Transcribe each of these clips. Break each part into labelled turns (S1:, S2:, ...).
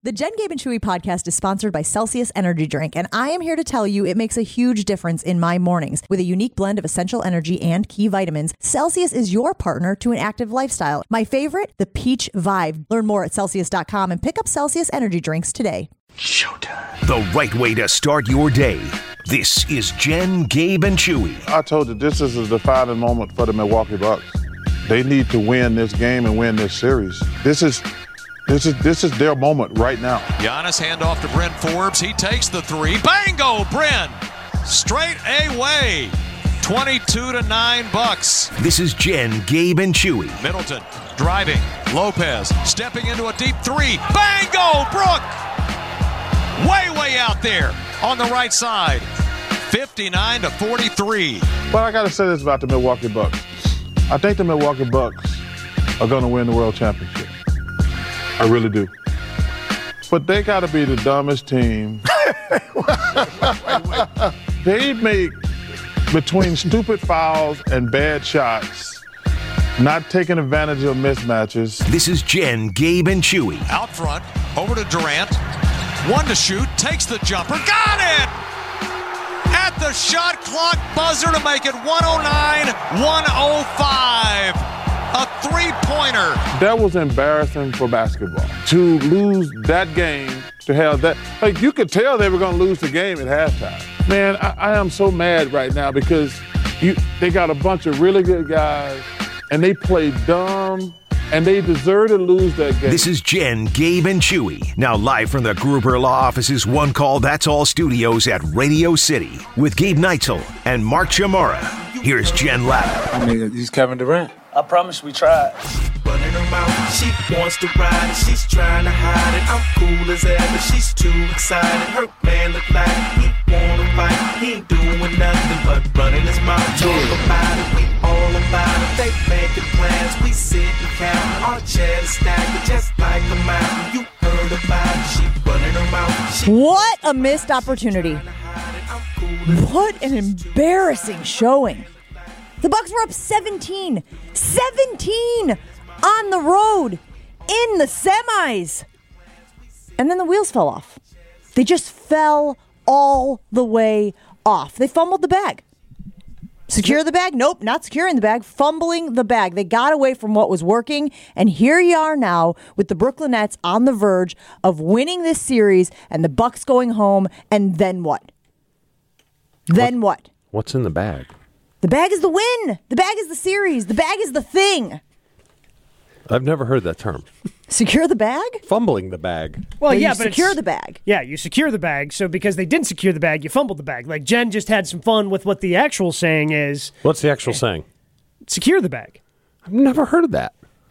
S1: The Jen, Gabe, and Chewy podcast is sponsored by Celsius Energy Drink, and I am here to tell you it makes a huge difference in my mornings. With a unique blend of essential energy and key vitamins, Celsius is your partner to an active lifestyle. My favorite, the Peach Vibe. Learn more at Celsius.com and pick up Celsius Energy Drinks today.
S2: Showtime. The right way to start your day. This is Jen, Gabe, and Chewy.
S3: I told you this is a defining moment for the Milwaukee Bucks. They need to win this game and win this series. This is their moment right now.
S4: Giannis handoff to Bryn Forbes. He takes the three. Bango, Bryn! Straight away. 22-9 Bucks.
S2: This is Jen, Gabe, and Chewy.
S4: Middleton driving. Lopez stepping into a deep three. Bango, Brook! Way out there on the right side. 59-43.
S3: But I got to say this about the Milwaukee Bucks. I think the Milwaukee Bucks are going to win the World Championship. I really do. But they got to be the dumbest team. They make, between stupid fouls and bad shots, not taking advantage of mismatches.
S2: This is Jen, Gabe, and Chewy.
S4: Out front, over to Durant. One to shoot, takes the jumper, got it! At the shot clock buzzer to make it 109-105. A three-pointer.
S3: That was embarrassing for basketball. To lose that game, to have that. Like, you could tell they were going to lose the game at halftime. Man, I am so mad right now because they got a bunch of really good guys, and they played dumb, and they deserve to lose that game.
S2: This is Jen, Gabe, and Chewy. Now live from the Gruber Law Office's One Call That's All studios at Radio City with Gabe Neitzel and Mark Chamara. Here's Jen Latta.
S5: I mean, he's Kevin Durant.
S6: I promise we tried.
S7: Running her mouth, she wants to ride it, she's trying to hide it. I'm cool as ever, she's too excited. Her man look like he wanna fight. He ain't doing nothing but running his mouth. Talk about it, we all about it. They making plans, we sit and count. Our chair is stacked just like a mountain. You heard about it, she running her mouth.
S1: What a missed opportunity. What an embarrassing showing. The Bucks were up 17 on the road in the semis. And then the wheels fell off. They just fell all the way off. They fumbled the bag. Secure the bag? Nope, not securing the bag. Fumbling the bag. They got away from what was working. And here you are now with the Brooklyn Nets on the verge of winning this series and the Bucks going home. And then what? What?
S8: What's in the bag?
S1: The bag is the win. The bag is the series. The bag is the thing.
S8: I've never heard that term.
S1: Secure the bag?
S8: Fumbling the bag.
S9: Well, yeah,
S1: but secure the bag.
S9: Yeah, you secure the bag. So because they didn't secure the bag, you fumbled the bag. Like Jen just had some fun with what the actual saying is.
S8: What's the actual saying?
S9: Secure the bag.
S8: I've never heard of that.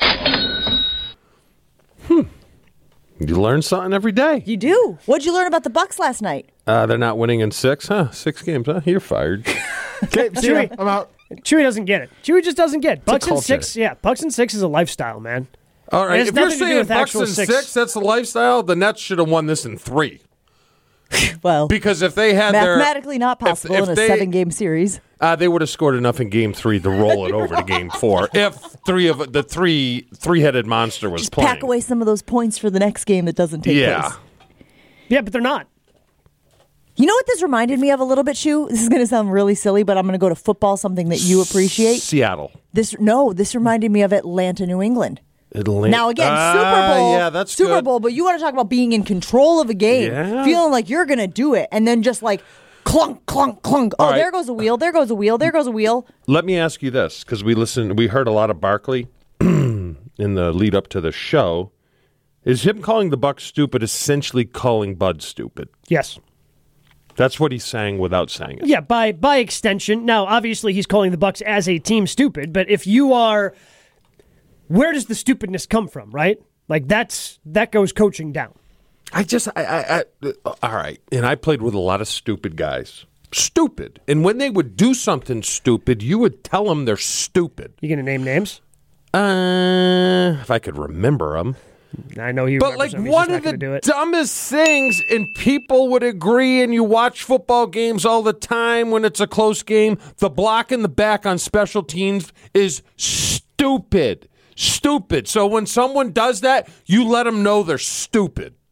S8: You learn something every day.
S1: You do. What'd you learn about the Bucks last night?
S8: They're not winning in 6, huh? 6 games, huh? You're fired.
S9: Okay, Chewy, I'm out. Chewy doesn't get it. Chewy just doesn't get it. Bucks and 6, Bucks and 6 is a lifestyle, man.
S8: All right, if you're saying Bucks and 6, that's the lifestyle, the Nets should have won this in 3.
S1: Well,
S8: because if they had
S1: mathematically not possible in a 7-game series.
S8: They would have scored enough in Game 3 to roll it over to Game 4 if the three-headed monster was
S1: just
S8: playing.
S1: Pack away some of those points for the next game that doesn't take place.
S9: Yeah, but they're not.
S1: You know what this reminded me of a little bit, Shu? This is going to sound really silly, but I'm going to go to football, something that you appreciate.
S8: Seattle.
S1: This reminded me of Atlanta, New England. Now, again, Super Bowl.
S8: Yeah, that's
S1: Super
S8: good.
S1: Bowl, but you want to talk about being in control of a game, feeling like you're going to do it, and then just like clunk, clunk, clunk. Oh, there goes a wheel, there goes a wheel, there goes a wheel.
S8: Let me ask you this, because we heard a lot of Barkley in the lead up to the show. Is him calling the Bucks stupid essentially calling Bud stupid?
S9: Yes.
S8: That's what he's saying without saying it.
S9: Yeah, by extension. Now, obviously, he's calling the Bucks as a team stupid, but if you are, where does the stupidness come from, right? Like that goes coaching down.
S8: All right. And I played with a lot of stupid guys. Stupid. And when they would do something stupid, you would tell them they're stupid.
S9: You going to name names?
S8: If I could remember them.
S9: I know he.
S8: But like one of the dumbest things, and people would agree, and you watch football games all the time when it's a close game, the block in the back on special teams is stupid. Stupid. So when someone does that, you let them know they're stupid.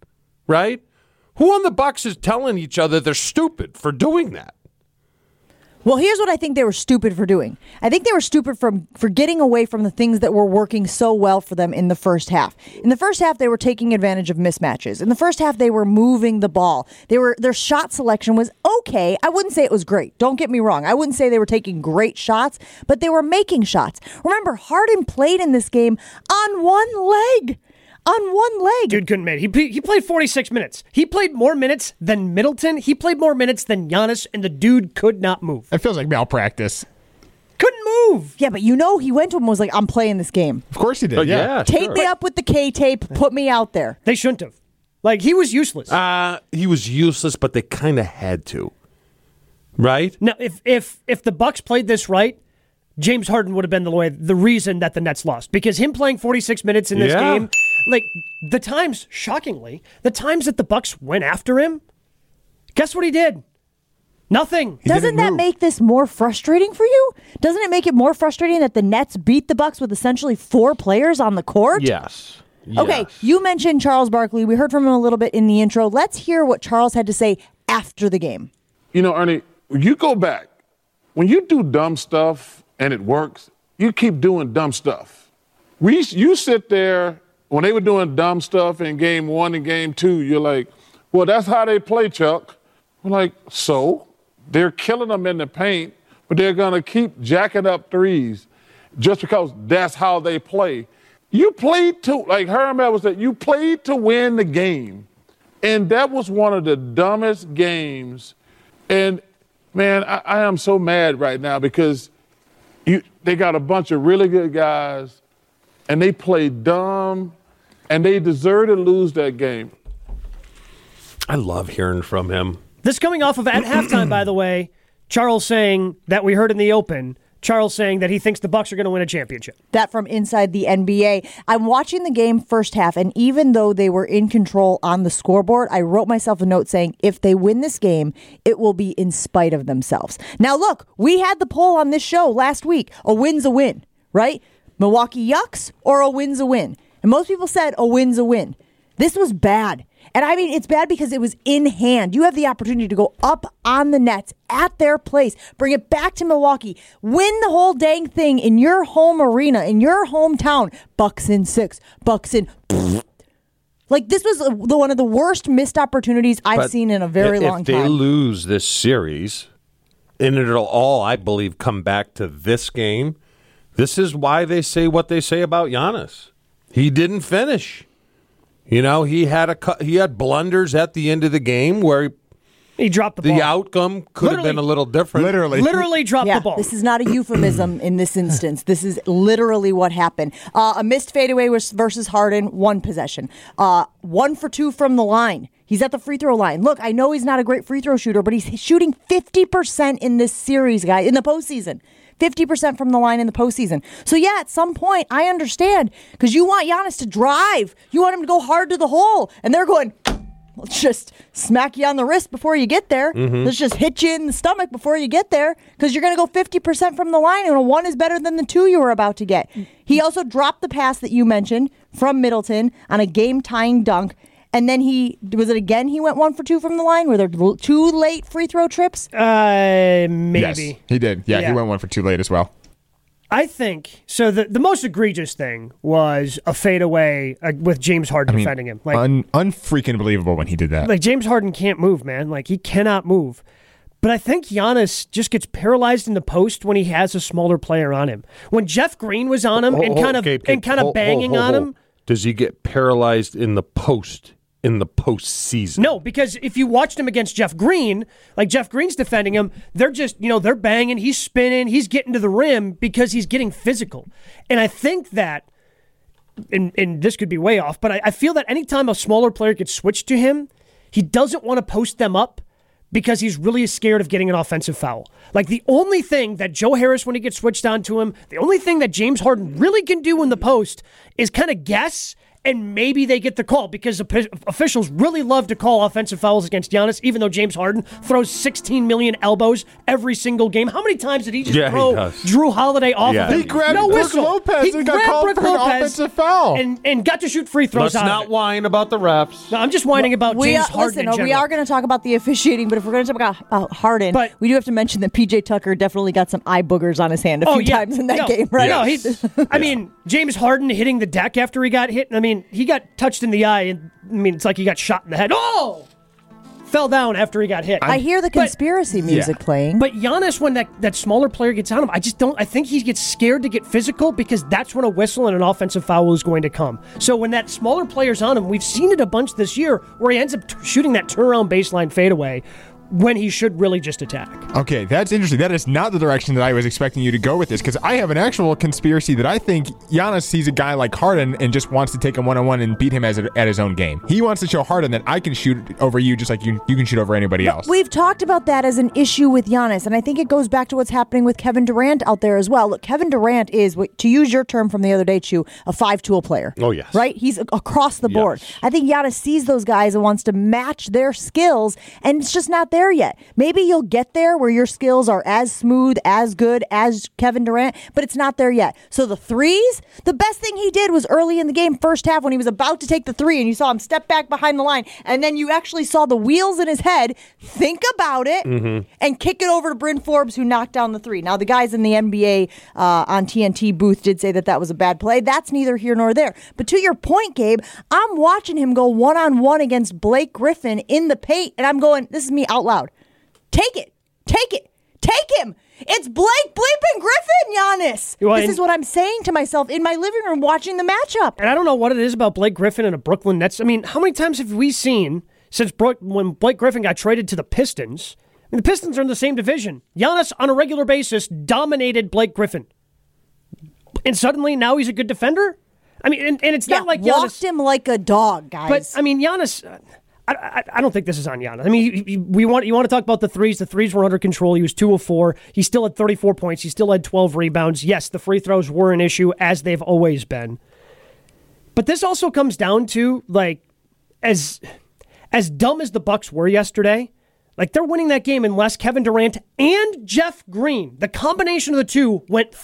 S8: right? Who on the Bucks is telling each other they're stupid for doing that?
S1: Well, here's what I think they were stupid for doing. I think they were stupid for getting away from the things that were working so well for them in the first half. In the first half, they were taking advantage of mismatches. In the first half, they were moving the ball. Their shot selection was okay. I wouldn't say it was great. Don't get me wrong. I wouldn't say they were taking great shots, but they were making shots. Remember, Harden played in this game on one leg. On one leg.
S9: Dude couldn't make it. He played 46 minutes. He played more minutes than Middleton. He played more minutes than Giannis, and the dude could not move.
S5: It feels like malpractice.
S9: Couldn't move.
S1: Yeah, but he went to him and was like, I'm playing this game.
S5: Of course he did. Yeah.
S1: Tape me up with the K-tape. Put me out there.
S9: They shouldn't have. Like, he was useless.
S8: He was useless, but they kind of had to. Right?
S9: Now, if the Bucks played this right, James Harden would have been the reason that the Nets lost. Because him playing 46 minutes in this game, like, the times, shockingly, the times that the Bucks went after him, guess what he did? Nothing.
S1: Doesn't that make this more frustrating for you? Doesn't it make it more frustrating that the Nets beat the Bucks with essentially 4 players on the court?
S8: Yes.
S1: Okay, you mentioned Charles Barkley. We heard from him a little bit in the intro. Let's hear what Charles had to say after the game.
S3: You know, Ernie, you go back. When you do dumb stuff and it works, you keep doing dumb stuff. You sit there, when they were doing dumb stuff in game 1 and game 2, you're like, well, that's how they play, Chuck. We're like, so? They're killing them in the paint, but they're going to keep jacking up threes just because that's how they play. You played to, like Herman was saying, you played to win the game. And that was one of the dumbest games. And, man, I am so mad right now because they got a bunch of really good guys, and they played dumb, and they deserve to lose that game.
S8: I love hearing from him.
S9: This coming off of at halftime, by the way, Charles saying that we heard in the open, Charles saying that he thinks the Bucks are going to win a championship.
S1: That from inside the NBA. I'm watching the game first half, and even though they were in control on the scoreboard, I wrote myself a note saying, if they win this game, it will be in spite of themselves. Now, look, we had the poll on this show last week. A win's a win, right? Milwaukee Yucks or a win's a win? And most people said a win's a win. This was bad. And I mean, it's bad because it was in hand. You have the opportunity to go up on the Nets at their place, bring it back to Milwaukee, win the whole dang thing in your home arena, in your hometown. Bucks in 6, Bucks in... Like, this was one of the worst missed opportunities I've seen in a very long time.
S8: If they lose this series, and it'll all, I believe, come back to this game, this is why they say what they say about Giannis. He didn't finish. You know, he had blunders at the end of the game where
S9: he dropped the ball.
S8: The outcome could have been a little different.
S9: Literally dropped the ball.
S1: This is not a euphemism in this instance. This is literally what happened. A missed fadeaway versus Harden, 1 possession. 1 for 2 from the line. He's at the free throw line. Look, I know he's not a great free throw shooter, but he's shooting 50% in this series, guys, in the postseason. 50% from the line in the postseason. So, yeah, at some point, I understand, because you want Giannis to drive. You want him to go hard to the hole. And they're going, let's just smack you on the wrist before you get there. Mm-hmm. Let's just hit you in the stomach before you get there, because you're going to go 50% from the line, and a 1 is better than the 2 you were about to get. He also dropped the pass that you mentioned from Middleton on a game-tying dunk. And then he went 1 for 2 from the line? Were there 2 late free throw trips?
S9: Maybe.
S5: Yes, he did. Yeah, he went 1 for 2 late as well.
S9: I think, so the most egregious thing was a fadeaway with James Harden defending him. Like,
S5: unfreaking believable when he did that.
S9: Like, James Harden can't move, man. Like, he cannot move. But I think Giannis just gets paralyzed in the post when he has a smaller player on him. When Jeff Green was on him and kind of banging on him.
S8: Does he get paralyzed in the post? In the postseason.
S9: No, because if you watched him against Jeff Green, like Jeff Green's defending him, they're just, they're banging, he's spinning, he's getting to the rim because he's getting physical. And I think that, and this could be way off, but I feel that anytime a smaller player gets switched to him, he doesn't want to post them up because he's really scared of getting an offensive foul. Like, the only thing that Joe Harris, when he gets switched on to him, the only thing that James Harden really can do in the post is kind of guess and maybe they get the call because officials really love to call offensive fouls against Giannis, even though James Harden throws 16 million elbows every single game. How many times did he just throw Drew Holiday off of him?
S5: He grabbed
S9: no
S5: Brook
S9: whistle.
S5: Lopez
S9: He
S5: and got
S9: grabbed
S5: called
S9: Brook
S5: for an
S9: Lopez
S5: offensive foul.
S9: and got to shoot free throws.
S8: Let's not whine about the refs.
S9: No, I'm just whining about James Harden.
S1: Listen, we are going to talk about the officiating, but if we're going to talk about Harden, we do have to mention that PJ Tucker definitely got some eye boogers on his hand a few times in that game, right?
S9: No, I mean, James Harden hitting the deck after he got hit. I mean, he got touched in the eye, and I mean, it's like he got shot in the head. Oh! Fell down after he got hit.
S1: I hear the conspiracy music playing.
S9: But Giannis, when that smaller player gets on him, I think he gets scared to get physical because that's when a whistle and an offensive foul is going to come. So when that smaller player's on him, we've seen it a bunch this year where he ends up shooting that turnaround baseline fadeaway when he should really just attack.
S5: Okay, that's interesting. That is not the direction that I was expecting you to go with this, because I have an actual conspiracy that I think Giannis sees a guy like Harden and just wants to take him one-on-one and beat him at his own game. He wants to show Harden that I can shoot over you just like you can shoot over anybody else.
S1: We've talked about that as an issue with Giannis, and I think it goes back to what's happening with Kevin Durant out there as well. Look, Kevin Durant is, to use your term from the other day, Chu, a five-tool player.
S8: Oh, yes.
S1: Right? He's across the board.
S8: Yes.
S1: I think Giannis sees those guys and wants to match their skills, and it's just not there yet. Maybe you'll get there where your skills are as smooth, as good as Kevin Durant, but it's not there yet. So the threes, the best thing he did was early in the game, first half, when he was about to take the three, and you saw him step back behind the line, and then you actually saw the wheels in his head think about it and kick it over to Bryn Forbes, who knocked down the three. Now, the guys in the NBA on TNT booth did say that was a bad play. That's neither here nor there. But to your point, Gabe, I'm watching him go one-on-one against Blake Griffin in the paint, and I'm going, this is me out loud. Take it. Take it. Take him. It's Blake bleeping Griffin, Giannis. This is what I'm saying to myself in my living room watching the matchup.
S9: And I don't know what it is about Blake Griffin and the Brooklyn Nets. I mean, how many times have we seen since when Blake Griffin got traded to the Pistons? I mean, the Pistons are in the same division. Giannis, on a regular basis, dominated Blake Griffin. And suddenly, now he's a good defender? I mean, and it's not like Giannis
S1: walked him like a dog, guys.
S9: But, I mean, Giannis... I don't think this is on Giannis. I mean, you want to talk about the threes. The threes were under control. He was 2 of 4. He still had 34 points. He still had 12 rebounds. Yes, the free throws were an issue, as they've always been. But this also comes down to, like, as dumb as the Bucks were yesterday, like, they're winning that game unless Kevin Durant and Jeff Green, the combination of the two, went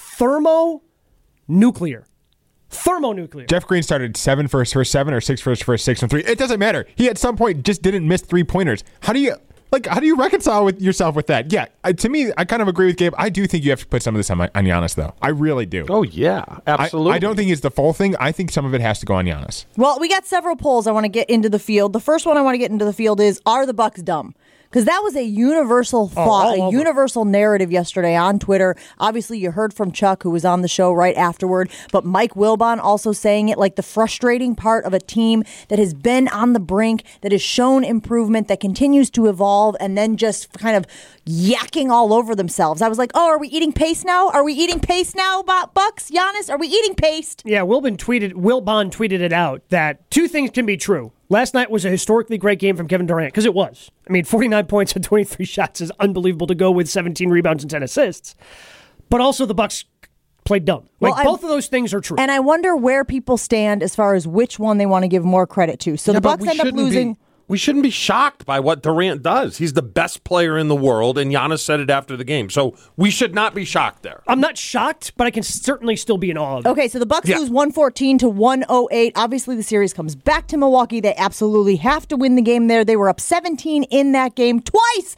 S9: thermonuclear. Thermonuclear.
S5: Jeff Green started 7 for his first 7 or 6 for his first 6 from 3. It doesn't matter. He at some point just didn't miss 3-pointers. How do you reconcile with yourself with that? Yeah, to me, I kind of agree with Gabe. I do think you have to put some of this on Giannis, though. I really do.
S8: Oh, yeah, absolutely.
S5: I don't think it's the full thing. I think some of it has to go on Giannis.
S1: Well, we got several polls I want to get into the field. The first one I want to get into the field is, are the Bucks dumb? Because that was a universal thought, a universal narrative yesterday on Twitter. Obviously, you heard from Chuck, who was on the show right afterward, but Mike Wilbon also saying it, like the frustrating part of a team that has been on the brink, that has shown improvement, that continues to evolve, and then just kind of yakking all over themselves. I was like, are we eating paste now? Are we eating paste now, Bucks? Giannis, are we eating paste?
S9: Yeah, Wilbon tweeted it out that two things can be true. Last night was a historically great game from Kevin Durant, because it was. I mean, 49 points and 23 shots is unbelievable to go with 17 rebounds and 10 assists. But also the Bucks played dumb. Both of those things are true.
S1: And I wonder where people stand as far as which one they want to give more credit to. So the Bucks end up losing...
S8: We shouldn't be shocked by what Durant does. He's the best player in the world, and Giannis said it after the game. So we should not be shocked there.
S9: I'm not shocked, but I can certainly still be in awe of it.
S1: Okay, so the Bucks lose 114 to 108. Obviously, the series comes back to Milwaukee. They absolutely have to win the game there. They were up 17 in that game twice.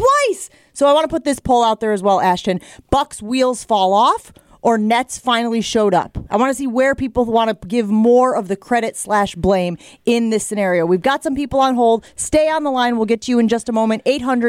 S1: So I want to put this poll out there as well, Ashton. Bucks wheels fall off, or Nets finally showed up? I want to see where people want to give more of the credit/blame in this scenario. We've got some people on hold. Stay on the line. We'll get to you in just a moment.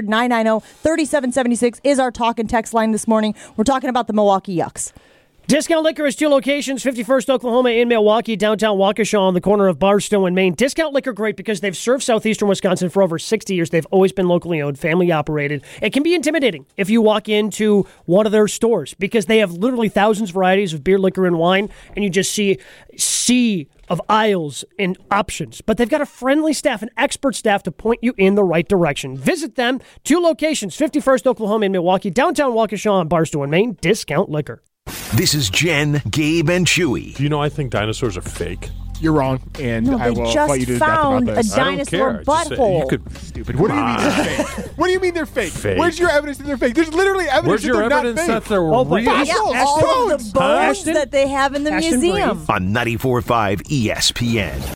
S1: 800-990-3776 is our talk and text line this morning. We're talking about the Milwaukee Yucks.
S9: Discount Liquor has 2 locations, 51st Oklahoma in Milwaukee, downtown Waukesha on the corner of Barstow and Main. Discount Liquor, great because they've served southeastern Wisconsin for over 60 years. They've always been locally owned, family operated. It can be intimidating if you walk into one of their stores because they have literally thousands of varieties of beer, liquor, and wine, and you just see sea of aisles and options. But they've got a friendly staff, an expert staff to point you in the right direction. Visit them. 2 locations, 51st Oklahoma in Milwaukee, downtown Waukesha on Barstow and Main. Discount Liquor.
S2: This is Jen, Gabe, and Chewy.
S8: Do you know I think dinosaurs are fake?
S5: you're wrong, and
S1: No,
S5: I
S1: they
S5: will
S1: just
S5: fight you to death about
S1: found
S5: this.
S1: a dinosaur butthole.
S8: You could,
S5: Stupid. What do you mean they're fake? What do you mean they're fake?
S8: Fake.
S5: Where's your evidence that they're fake? There's literally evidence
S8: Where's
S5: that
S8: your
S5: they're
S8: evidence
S5: not
S8: that
S5: fake.
S8: they're
S9: Oh, but
S8: real?
S1: Yeah,
S5: Fossils,
S1: all of the bones
S9: Ashton?
S1: that they have in the
S9: Ashton
S1: museum.
S9: Breathe.
S2: On 94.5 ESPN.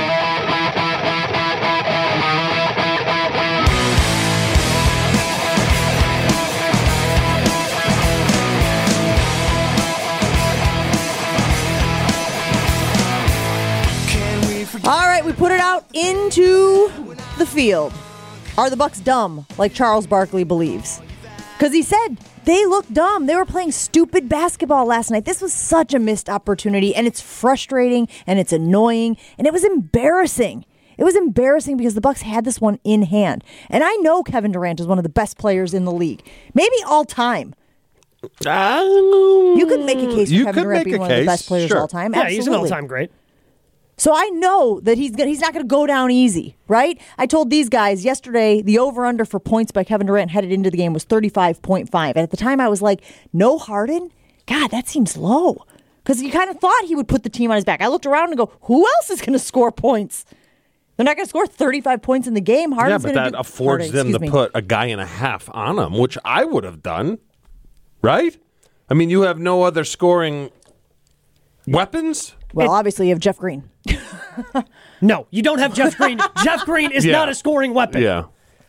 S1: All right, we put it out into the field. Are the Bucks dumb, like Charles Barkley believes? Because he said they look dumb. They were playing stupid basketball last night. This was such a missed opportunity, and it's frustrating, and it's annoying, and it was embarrassing. It was embarrassing because the Bucks had this one in hand. And I know Kevin Durant is one of the best players in the league, maybe all time. You could make a case for Kevin Durant being one of the best players of all time.
S9: Yeah,
S1: Absolutely.
S9: he's an all-time great.
S1: So I know that he's not going to go down easy, right? I told these guys yesterday the over-under for points by Kevin Durant headed into the game was 35.5. And at the time I was like, no Harden? God, that seems low. Because you kind of thought he would put the team on his back. I looked around and go, who else is going to score points? They're not going to score 35 points in the game. Harden's
S8: Yeah, but that affords them to put a guy and a half on them, which I would have done, right? I mean, you have no other scoring weapons?
S1: Well, obviously you have Jeff Green.
S9: No, you don't have Jeff Green. Jeff Green is not a scoring weapon.
S8: Yeah.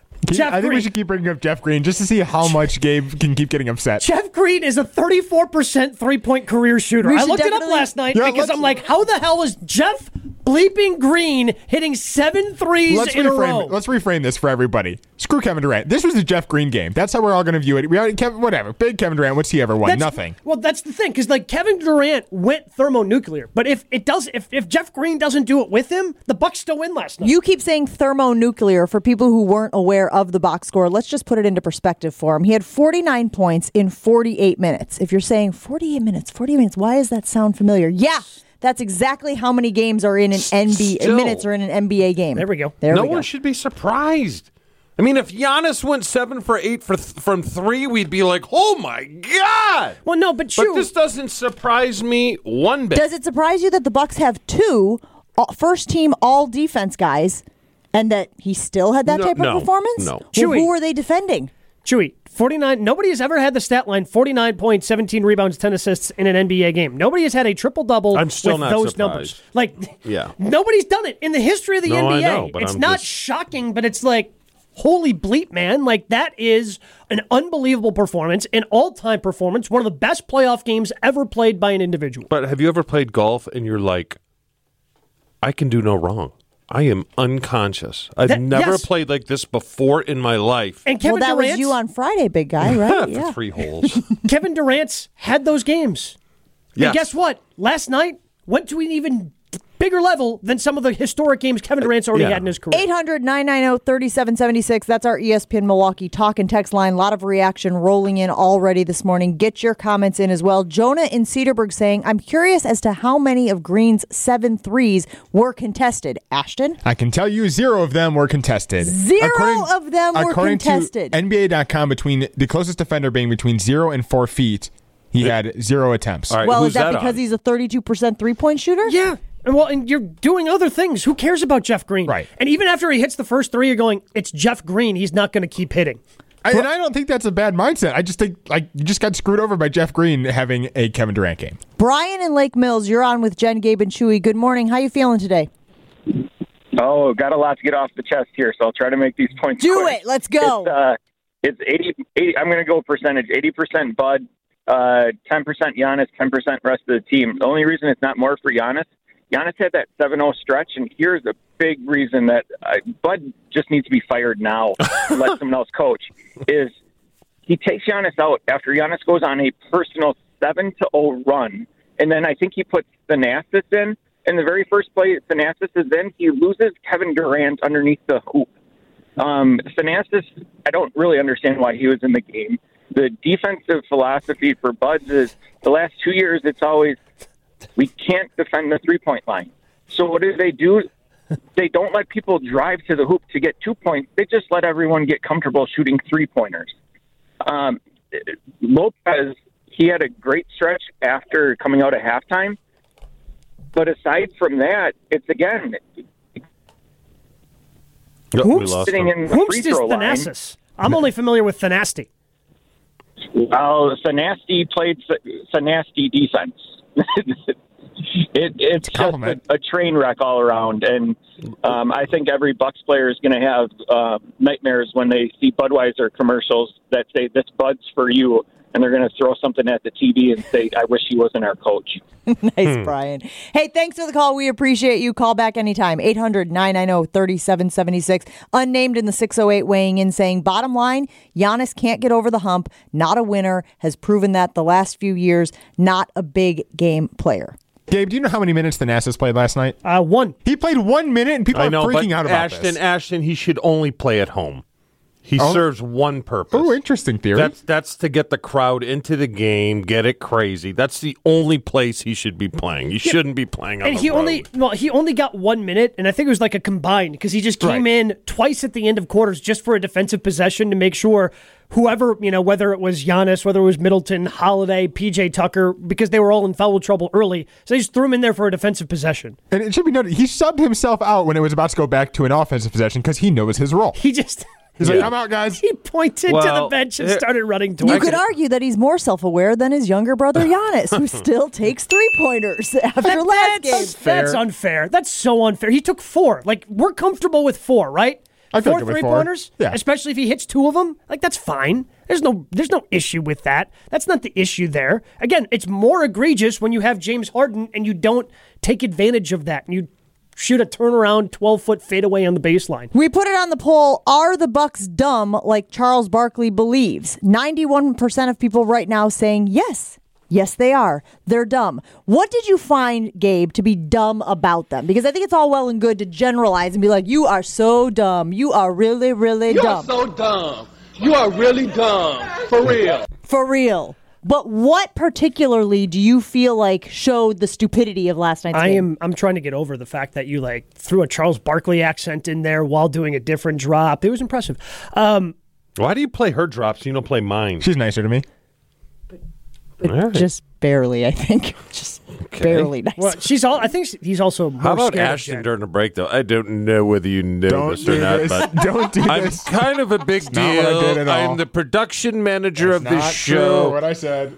S5: I think we should keep bringing up Jeff Green just to see how much Gabe can keep getting upset.
S9: Jeff Green is a 34% three-point career shooter. I looked it up last night because I'm like, how the hell is Jeff bleeping Green hitting 7 threes in a row?
S5: Let's reframe this for everybody. Screw Kevin Durant. This was a Jeff Green game. That's how we're all going to view it. Whatever. Big Kevin Durant. What's he ever won? Nothing.
S9: Well, that's the thing, because like Kevin Durant went thermonuclear, but if Jeff Green doesn't do it with him, the Bucks still win last night.
S1: You keep saying thermonuclear for people who weren't aware of the box score. Let's just put it into perspective for him. He had 49 points in 48 minutes. If you're saying 48 minutes, why does that sound familiar? Yeah, that's exactly how many games are in an NBA minutes are in an NBA game.
S9: There we go.
S8: No one should be surprised. I mean, if Giannis went 7 for 8 from 3, we'd be like, "Oh my god!"
S9: Well, no, but
S8: this doesn't surprise me one bit.
S1: Does it surprise you that the Bucks have 2 first-team all-defense guys, and that he still had that type of performance?
S8: No.
S1: Well, who are they defending?
S9: Chewy, 49. Nobody has ever had the stat line 49 points, 17 rebounds, 10 assists in an NBA game. Nobody has had a triple-double
S8: I'm still
S9: with
S8: not
S9: those
S8: surprised.
S9: numbers. Like,
S8: Yeah.
S9: nobody's done it in the history of the NBA.
S8: I know, but
S9: it's
S8: I'm
S9: not
S8: just-
S9: shocking, but it's like, holy bleep, man. Like, that is an unbelievable performance, an all-time performance, one of the best playoff games ever played by an individual.
S8: But have you ever played golf and you're like, I can do no wrong. I am unconscious. I've never played like this before in my life.
S9: And Kevin
S1: that
S9: Durant's,
S1: was you on Friday, big guy, right?
S8: For 3 holes.
S9: Kevin Durant's had those games.
S8: Yes.
S9: And guess what? Last night went to an even bigger level than some of the historic games Kevin Durant's already had in his career.
S1: 800-990-3776. That's our ESPN Milwaukee talk and text line. A lot of reaction rolling in already this morning. Get your comments in as well. Jonah in Cedarburg saying, I'm curious as to how many of Green's 7 threes were contested. Ashton?
S5: I can tell you 0 of them were contested.
S1: Zero of them were contested.
S5: To NBA.com, between the closest defender being between 0 and 4 feet, he had 0 attempts.
S8: All right,
S1: Well,
S8: who's
S1: is that
S8: that
S1: because
S8: on?
S1: he's a 32% three-point shooter?
S9: Yeah. And you're doing other things. Who cares about Jeff Green?
S5: Right.
S9: And even after he hits the first 3, you're going, it's Jeff Green. He's not going to keep hitting.
S5: And I don't think that's a bad mindset. I just think you just got screwed over by Jeff Green having a Kevin Durant game.
S1: Brian in Lake Mills, you're on with Jen, Gabe, and Chewy. Good morning. How you feeling today?
S6: Oh, got a lot to get off the chest here, so I'll try to make these points
S1: Do
S6: quick.
S1: it. Let's go.
S6: It's 80. I'm going to go percentage. 80% Bud, 10% Giannis, 10% rest of the team. The only reason it's not more for Giannis had that 7-0 stretch, and here's a big reason that Bud just needs to be fired now to let someone else coach, is he takes Giannis out after Giannis goes on a personal 7-0 run, and then I think he puts Thanasis in. In the very first play Thanasis is in, he loses Kevin Durant underneath the hoop. Thanasis, I don't really understand why he was in the game. The defensive philosophy for Buds is the last 2 years, it's always, we can't defend the three-point line. So what do? They don't let people drive to the hoop to get 2 points. They just let everyone get comfortable shooting three-pointers. Lopez, he had a great stretch after coming out at halftime. But aside from that, it's again sitting in the free
S9: Whomst is
S6: throw line.
S9: Thanasis. I'm only familiar with Thanasti.
S6: Well, Thanasti played Thanasti defense. It's just a train wreck all around, and I think every Bucks player is going to have nightmares when they see Budweiser commercials that say, "This Bud's for you," and they're going to throw something at the TV and say, "I wish he wasn't our coach."
S1: Nice, Brian. Hey, thanks for the call. We appreciate you. Call back anytime. 800-990-3776. Unnamed in the 608 weighing in saying, bottom line, Giannis can't get over the hump. Not a winner. Has proven that the last few years. Not a big game player.
S5: Gabe, do you know how many minutes Thanasis played last night?
S9: 1.
S5: He played 1 minute, and people are freaking out about this.
S8: Ashton, he should only play at home. He serves one purpose.
S5: Oh, interesting theory.
S8: That's to get the crowd into the game, get it crazy. That's the only place he should be playing. He shouldn't be playing on the road.
S9: He only got 1 minute, and I think it was like a combined because he just came in twice at the end of quarters just for a defensive possession to make sure whoever, whether it was Giannis, whether it was Middleton, Holiday, PJ Tucker, because they were all in foul trouble early, so they just threw him in there for a defensive possession.
S5: And it should be noted, he subbed himself out when it was about to go back to an offensive possession because he knows his role. He's like, I'm out, guys.
S9: He pointed to the bench and started running towards
S1: You could argue that he's more self-aware than his younger brother Giannis, who still takes three-pointers after last game.
S9: That's unfair. That's so unfair. He took 4. Like, we're comfortable with 4, right?
S5: I
S9: 4 three-pointers?
S5: Yeah.
S9: Especially if he hits 2 of them? Like, that's fine. There's no issue with that. That's not the issue there. Again, it's more egregious when you have James Harden and you don't take advantage of that and you shoot a turnaround 12-foot fadeaway on the baseline.
S1: We put it on the poll, are the Bucks dumb like Charles Barkley believes? 91% of people right now saying yes. Yes, they are. They're dumb. What did you find, Gabe, to be dumb about them? Because I think it's all well and good to generalize and be like, you are so dumb. You are really, really dumb.
S10: You are so dumb. You are really dumb. For real.
S1: For real. But what particularly do you feel like showed the stupidity of last night's game?
S9: I'm trying to get over the fact that you threw a Charles Barkley accent in there while doing a different drop. It was impressive.
S8: Why do you play her drops? You don't play mine.
S5: She's nicer to me.
S1: Just barely, I think. Just barely nice.
S9: Well, I think he's also more
S8: How about
S9: scared of
S8: Ashton
S9: Jen.
S8: during the break, though? I don't know whether you know this or not, but
S5: don't do
S8: I'm
S5: this.
S8: kind of a big
S5: Not what I did
S8: deal.
S5: at all.
S8: I'm the production manager
S5: That's
S8: of this
S5: not
S8: show.
S5: true, what I said.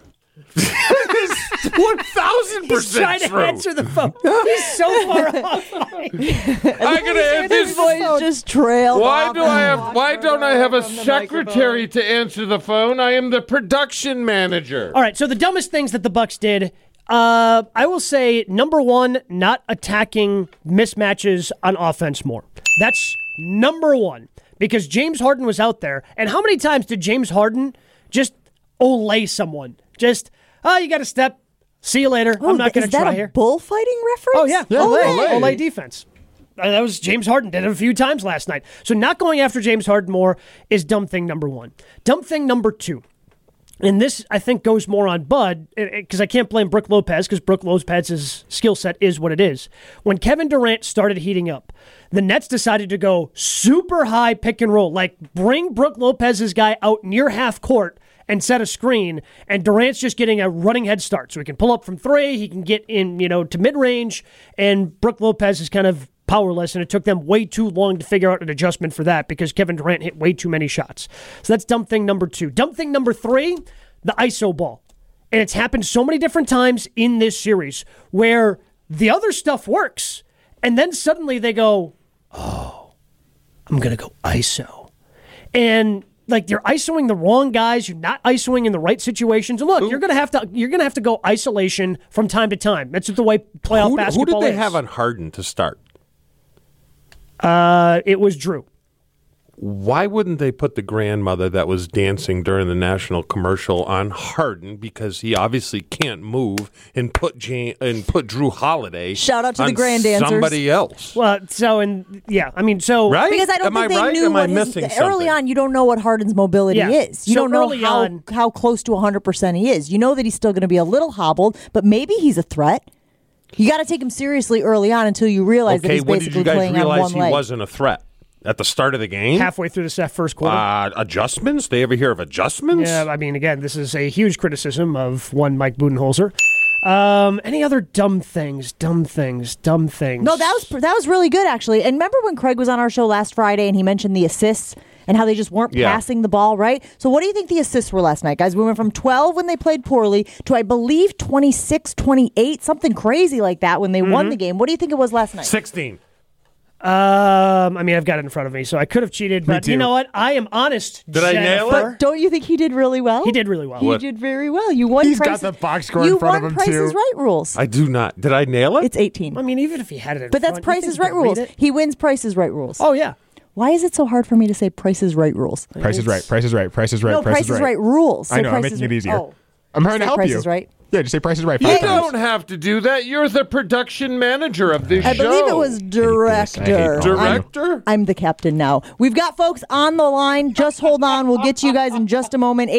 S8: 1,000%
S9: He's trying to
S8: true.
S9: answer the phone. He's so far off.
S8: I'm gonna have
S1: His
S8: this.
S1: voice just trailed
S8: Why
S1: off.
S8: don't I have a secretary to answer the phone? I am the production manager.
S9: All right, so the dumbest things that the Bucks did, I will say, number 1, not attacking mismatches on offense more. That's number 1, because James Harden was out there. And how many times did James Harden just olay someone? Just, you got to step. See you later. I'm not going to try here.
S1: Is that a bullfighting reference?
S9: Oh, yeah.
S5: Olay.
S9: Olay defense. That was James Harden did it a few times last night. So not going after James Harden more is dumb thing number 1. Dumb thing number 2. And this, I think, goes more on Bud, because I can't blame Brook Lopez, because Brook Lopez's skill set is what it is. When Kevin Durant started heating up, the Nets decided to go super high pick and roll, like bring Brook Lopez's guy out near half court and set a screen, and Durant's just getting a running head start. So he can pull up from 3, he can get in, to mid-range, and Brook Lopez is kind of powerless, and it took them way too long to figure out an adjustment for that because Kevin Durant hit way too many shots. So that's dumb thing number 2. Dumb thing number 3, the ISO ball. And it's happened so many different times in this series where the other stuff works, and then suddenly they go, oh, I'm going to go ISO. And they're ISOing the wrong guys. You're not ISOing in the right situations. And look, you're gonna have to go isolation from time to time. That's the way playoff basketball is.
S8: Who did they have on Harden to start?
S9: It was Drew.
S8: Why wouldn't they put the grandmother that was dancing during the national commercial on Harden, because he obviously can't move, and put Drew Holiday
S1: Shout out to the
S8: on
S1: grand dancers.
S8: somebody else?
S9: Well,
S8: Right?
S1: Because I don't think they knew
S8: Am I missing something?
S1: early on. You don't know what Harden's mobility is. You
S9: So
S1: don't know
S9: early on-
S1: how close to 100% he is. You know that he's still going to be a little hobbled, but maybe he's a threat. You got to take him seriously early on until you realize that
S8: Okay,
S1: he's
S8: when did
S1: basically
S8: you guys
S1: playing on
S8: realize
S1: one
S8: he
S1: leg.
S8: wasn't a threat? At the start of the game?
S9: Halfway through the first quarter.
S8: Adjustments? They ever hear of adjustments?
S9: Yeah, I mean, again, this is a huge criticism of one Mike Budenholzer. Any other dumb things? No,
S1: that was really good, actually. And remember when Craig was on our show last Friday and he mentioned the assists and how they just weren't passing the ball, right? So what do you think the assists were last night, guys? We went from 12 when they played poorly to, I believe, 26, 28, something crazy like that when they won the game. What do you think it was last night?
S8: 16.
S9: I mean, I've got it in front of me, so I could have cheated, but you know what? I am honest.
S8: Did I nail it?
S1: But don't you think he did really well?
S9: He did really well.
S1: He did very well. You won.
S5: He's got the box score in front of him,
S1: Price
S5: too.
S1: is Right rules.
S8: I do not. Did I nail it?
S1: It's 18.
S9: I mean, even if he had it in
S1: But
S9: front,
S1: that's Price is Right rules. He wins Price is Right rules.
S9: Oh, yeah.
S1: Why is it so hard for me to say Price is Right rules?
S5: Price is right. Price is right. Price is right.
S1: No, Price is Right rules.
S5: I
S1: Say
S5: know. I'm
S1: Price
S5: making
S1: is
S5: it
S1: Right.
S5: easier.
S1: Oh.
S5: I'm trying to
S1: Say
S5: help
S1: Price
S5: you.
S1: is Right.
S5: Yeah, just say Price is Right.
S8: You
S5: 5 times.
S8: don't have to do that. You're the production manager of this show.
S1: I believe it was director.
S8: Director?
S1: I'm the captain now. We've got folks on the line. Just hold on. We'll get to you guys in just a moment.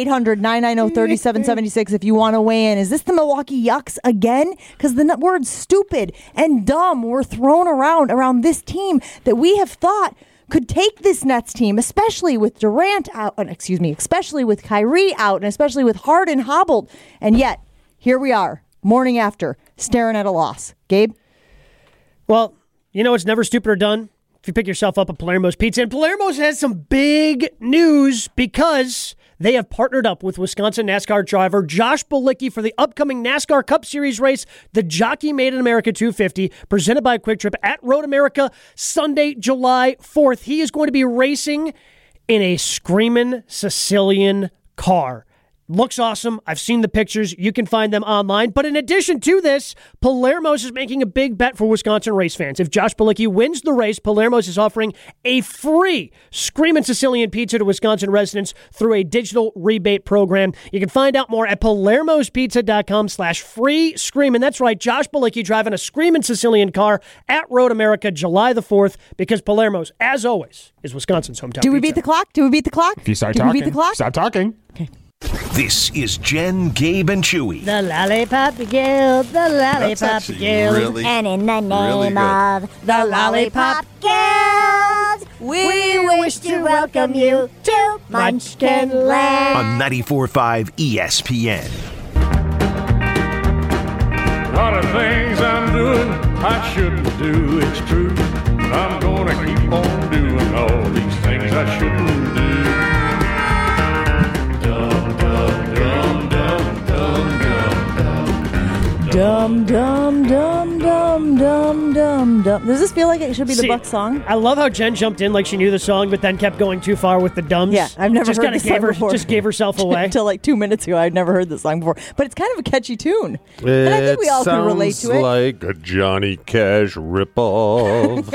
S1: 800-990-3776 if you want to weigh in. Is this the Milwaukee Yucks again? Because the words stupid and dumb were thrown around this team that we have thought could take this Nets team, especially with Durant out, especially with Kyrie out, and especially with Harden hobbled. And yet, here we are, morning after, staring at a loss. Gabe?
S9: Well, you know it's never stupid or done if you pick yourself up at Palermo's Pizza. And Palermo's has some big news because they have partnered up with Wisconsin NASCAR driver Josh Bilicki for the upcoming NASCAR Cup Series race, the Jockey Made in America 250, presented by Quick Trip at Road America, Sunday, July 4th. He is going to be racing in a screaming Sicilian car. Looks awesome. I've seen the pictures. You can find them online. But in addition to this, Palermo's is making a big bet for Wisconsin race fans. If Josh Bilicki wins the race, Palermo's is offering a free Screamin' Sicilian pizza to Wisconsin residents through a digital rebate program. You can find out more at palermospizza.com/free screamin'. That's right, Josh Bilicki driving a Screamin' Sicilian car at Road America July the 4th because Palermo's, as always, is Wisconsin's hometown
S1: Do we
S9: pizza.
S1: beat the clock?
S5: If you start
S1: Did
S5: talking,
S1: we beat the clock?
S5: stop talking.
S1: Okay.
S2: This is Jen, Gabe, and Chewy.
S1: The Lollipop Guild, the Lollipop Guild.
S11: And in the
S2: really
S11: name
S2: good.
S11: of the Lollipop Guild, we wish to welcome you to Munchkin Land.
S2: On 94.5 ESPN.
S3: A lot of things I'm doing I shouldn't do, it's true. But I'm gonna keep on doing all these things I shouldn't do.
S1: Dum, dum, dum, dum, dum, dum, dum. Does this feel like it should be the
S9: See,
S1: Buck song?
S9: I love how Jen jumped in like she knew the song, but then kept going too far with the dumbs.
S1: Yeah, I've never
S9: just
S1: heard
S9: kinda
S1: this song before.
S9: Just gave herself away.
S1: Until like 2 minutes ago, I'd never heard this song before. But it's kind of a catchy tune. And I think we all can relate to it.
S8: Like a Johnny Cash ripoff.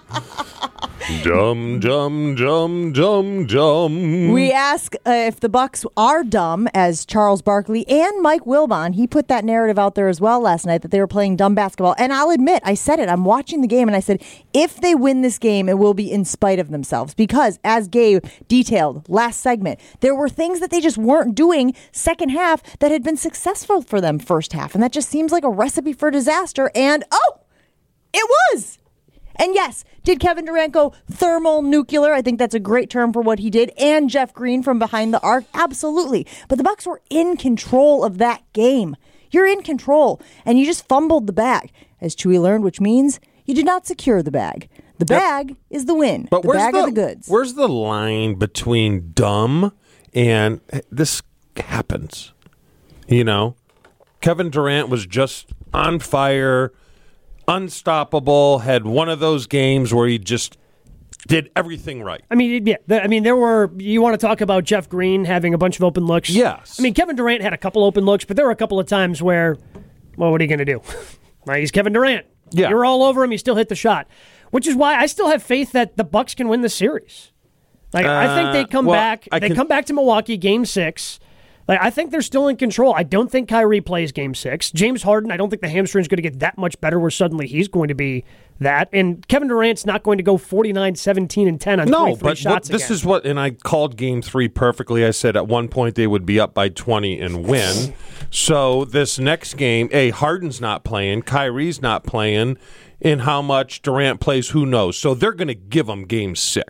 S8: Dum, dum, dum, dum, dum.
S1: We ask if the Bucks are dumb, as Charles Barkley and Mike Wilbon, he put that narrative out there as well last night that they were playing dumb basketball. And I'll admit, I said it. I'm watching the game and I said, if they win this game, it will be in spite of themselves. Because as Gabe detailed last segment, there were things that they just weren't doing second half that had been successful for them first half. And that just seems like a recipe for disaster. And it was. And yes, did Kevin Durant go thermal nuclear? I think that's a great term for what he did. And Jeff Green from behind the arc? Absolutely. But the Bucks were in control of that game. You're in control. And you just fumbled the bag, as Chewy learned, which means you did not secure the bag. The bag is the win.
S8: But
S1: the bag are the goods.
S8: Where's the line between dumb and this happens? You know, Kevin Durant was just on fire, unstoppable, had one of those games where he just did everything right.
S9: I mean, yeah. There were, you want to talk about Jeff Green having a bunch of open looks?
S8: Yes.
S9: I mean, Kevin Durant had a couple open looks, but there were a couple of times where, well, what are you going to do? He's Kevin Durant.
S8: Yeah.
S9: You're all over him. He still hit the shot, which is why I still have faith that the Bucks can win the series. Like, I think they come back. Come back to Milwaukee, Game 6. Like, I think they're still in control. I don't think Kyrie plays Game 6. James Harden, I don't think the hamstring's going to get that much better where suddenly he's going to be that. And Kevin Durant's not going to go 49, 17, and 10 on 23 shots
S8: this
S9: again.
S8: is what, and I called Game 3 perfectly. I said at one point they would be up by 20 and win. So this next game, Harden's not playing, Kyrie's not playing, and how much Durant plays, who knows. So they're going to give them Game 6.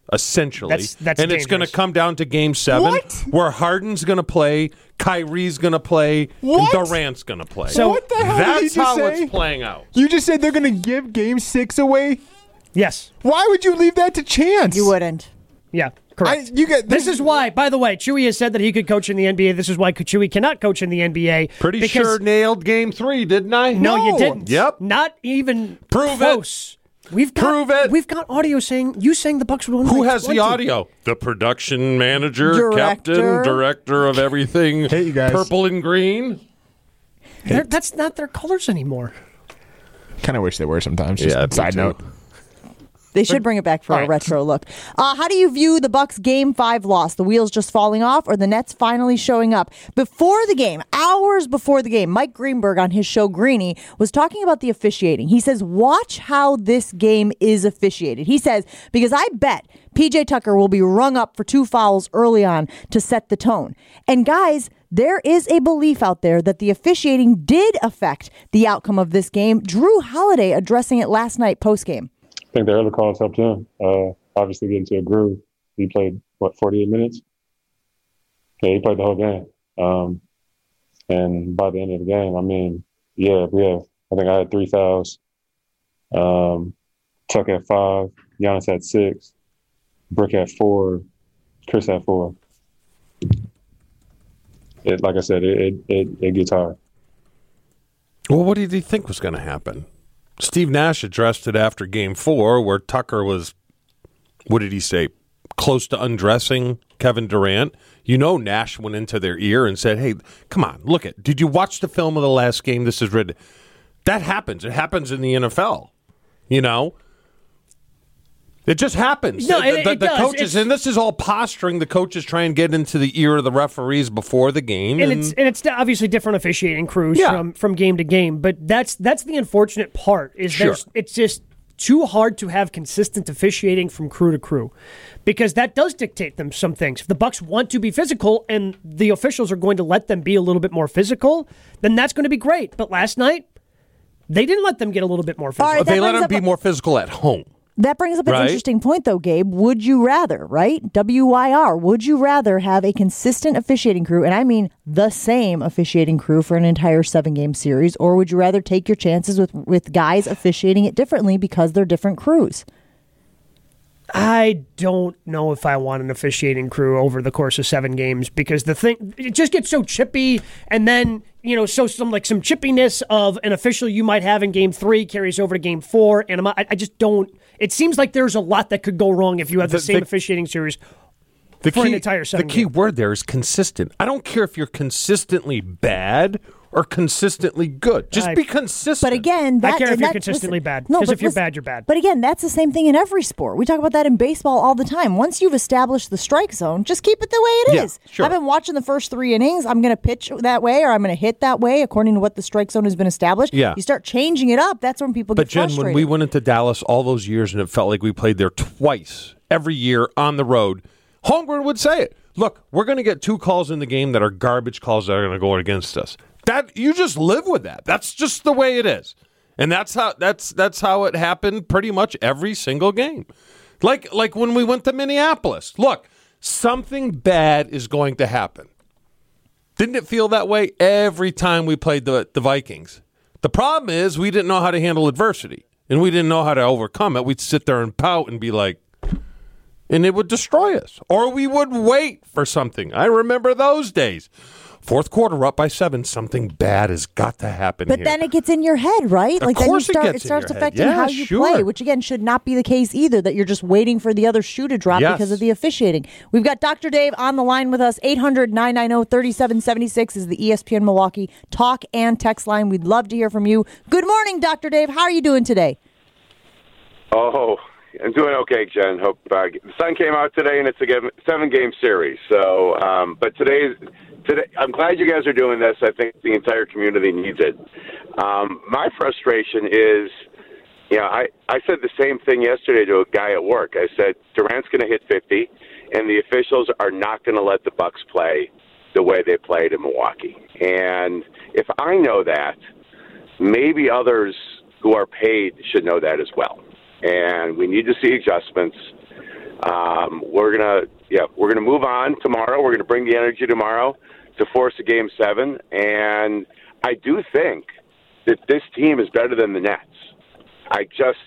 S8: essentially.
S9: That's
S8: and it's going to come down to Game 7, where Harden's going to play, Kyrie's going to play, and Durant's going to play.
S5: So what the hell did you
S8: that's how
S5: say?
S8: it's playing out.
S5: You just said they're going to give Game 6 away?
S9: Yes.
S5: Why would you leave that to chance?
S1: You wouldn't.
S9: Yeah, correct.
S1: This
S9: is why, by the way, Chewy has said that he could coach in the NBA. This is why Chewy cannot coach in the NBA.
S8: Pretty sure nailed Game 3, didn't I?
S9: No, you didn't.
S8: Yep.
S9: Not even
S8: Prove
S9: close.
S8: Prove it.
S9: We've got audio saying the Bucks would win.
S8: Who
S9: by
S8: has
S9: 20.
S8: the audio? The production manager,
S1: Director.
S8: captain, director of everything.
S5: Hey, you guys.
S8: Purple and green.
S9: That's not their colors anymore.
S5: Kind of wish they were sometimes. Just side note.
S1: They should bring it back for a retro look. How do you view the Bucks' Game 5 loss? The wheels just falling off, or the Nets finally showing up? Before the game, hours before the game, Mike Greenberg on his show Greeny was talking about the officiating. He says, watch how this game is officiated. He says, because I bet PJ Tucker will be rung up for 2 fouls early on to set the tone. And guys, there is a belief out there that the officiating did affect the outcome of this game. Drew Holiday addressing it last night post-game.
S12: I think the early calls helped him. Obviously, get into a groove. He played 48 minutes. Yeah, he played the whole game. And by the end of the game, I mean, I think I had 3 fouls. Tuck had 5. Giannis had 6. Brick had 4. Chris had 4. Like I said, it gets hard.
S8: Well, what did he think was going to happen? Steve Nash addressed it after Game 4, where Tucker was, what did he say, close to undressing Kevin Durant. You know, Nash went into their ear and said, hey, come on, look at, did you watch the film of the last game? This is ridiculous. That happens. It happens in the NFL, you know? It just happens.
S9: No,
S8: the
S9: it does.
S8: coaches, and this is all posturing. The coaches try and get into the ear of the referees before the game,
S9: and it's obviously different officiating crews from game to game. But that's the unfortunate part is it's just too hard to have consistent officiating from crew to crew, because that does dictate them some things. If the Bucks want to be physical and the officials are going to let them be a little bit more physical, then that's going to be great. But last night, they didn't let them get a little bit more physical.
S1: Right,
S8: they let them be more physical at home.
S1: That brings up an interesting point, though, Gabe. Would you rather, right? WYR, would you rather have a consistent officiating crew, and I mean the same officiating crew for an entire 7-game series, or would you rather take your chances with guys officiating it differently because they're different crews?
S9: I don't know if I want an officiating crew over the course of 7 games, because it just gets so chippy, and then so some chippiness of an official you might have in Game 3 carries over to Game 4, and I just don't. It seems like there's a lot that could go wrong if you have the same officiating series for an entire 7
S8: games. The key
S9: game.
S8: word there is consistent. I don't care if you're consistently bad or consistently good. Just be consistent.
S1: But again,
S9: I care if you're consistently bad. Because if you're bad, you're bad.
S1: But again, that's the same thing in every sport. We talk about that in baseball all the time. Once you've established the strike zone, just keep it the way it is.
S8: Sure.
S1: I've been watching the first 3 innings. I'm going to pitch that way, or I'm going to hit that way, according to what the strike zone has been established.
S8: Yeah.
S1: You start changing it up, that's when people get frustrated.
S8: But Jen, when we went into Dallas all those years and it felt like we played there twice every year on the road, Holmgren would say it. Look, we're going to get 2 calls in the game that are garbage calls that are going to go against us. That you just live with that. That's just the way it is, and that's how it happened pretty much every single game. Like when we went to Minneapolis. Look, something bad is going to happen. Didn't it feel that way every time we played the Vikings? The problem is we didn't know how to handle adversity, and we didn't know how to overcome it. We'd sit there and pout and be like, and it would destroy us, or we would wait for something. I remember those days. Fourth quarter, up by 7. Something bad has got to happen here.
S1: But then it gets in your head, right?
S8: Of course it
S1: starts affecting how you play, which again should not be the case either, that you're just waiting for the other shoe to drop because of the officiating. We've got Dr. Dave on the line with us. 800-990-3776 is the ESPN Milwaukee talk and text line. We'd love to hear from you. Good morning, Dr. Dave. How are you doing today?
S13: Oh, I'm doing okay, Jen. Hope the sun came out today, and it's a 7-game series. So, but today, I'm glad you guys are doing this. I think the entire community needs it. My frustration is, I said the same thing yesterday to a guy at work. I said Durant's going to hit 50, and the officials are not going to let the Bucks play the way they played in Milwaukee. And if I know that, maybe others who are paid should know that as well. And we need to see adjustments. We're gonna move on tomorrow. We're gonna bring the energy tomorrow to force a Game 7, and I do think that this team is better than the Nets. I just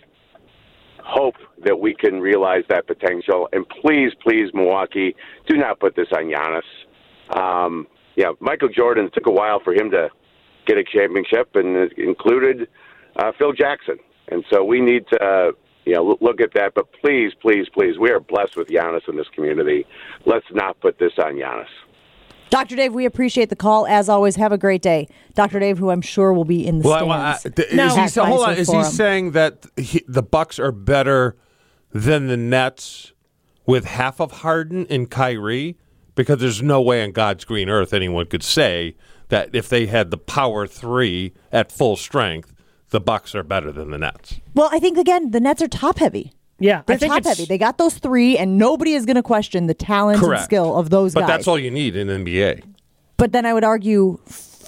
S13: hope that we can realize that potential. And please, Milwaukee, do not put this on Giannis. Michael Jordan, took a while for him to get a championship, and it included Phil Jackson. And so we need to look at that. But please, we are blessed with Giannis in this community. Let's not put this on Giannis.
S1: Dr. Dave, we appreciate the call. As always, have a great day. Dr. Dave, who I'm sure will be in the stands.
S8: Is he saying that the Bucks are better than the Nets with half of Harden and Kyrie? Because there's no way on God's green earth anyone could say that if they had the power three at full strength, the Bucks are better than the Nets.
S1: Well, I think, again, the Nets are top-heavy.
S9: Yeah,
S1: they're top-heavy. They got those three, and nobody is going to question the talent and skill of those guys.
S8: But that's all you need in NBA.
S1: But then I would argue,